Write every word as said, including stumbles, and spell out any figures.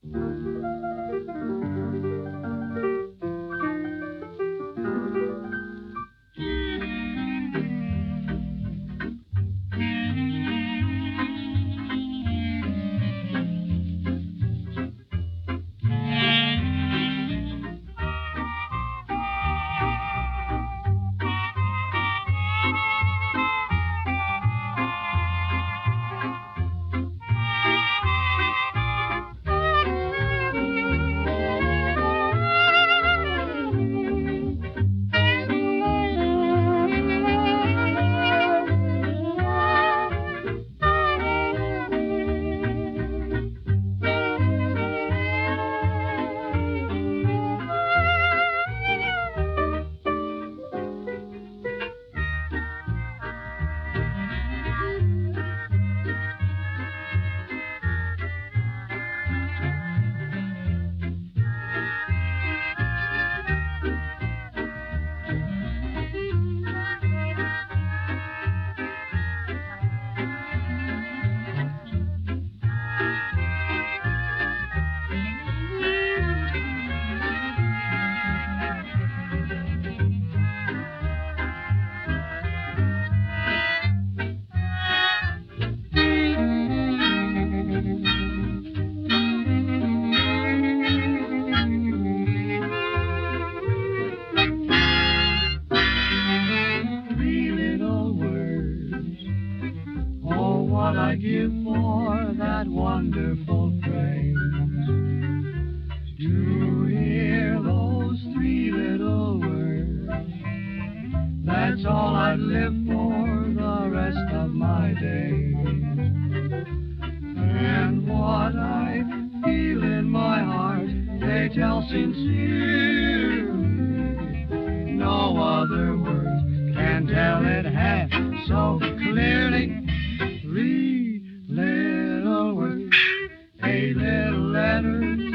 What I give for that wonderful phrase, to hear those three little words. That's all I'd live for the rest of my days. And what I feel in my heart, they tell sincerely. No other words can tell it half so clearly. Three little words, eight little letters,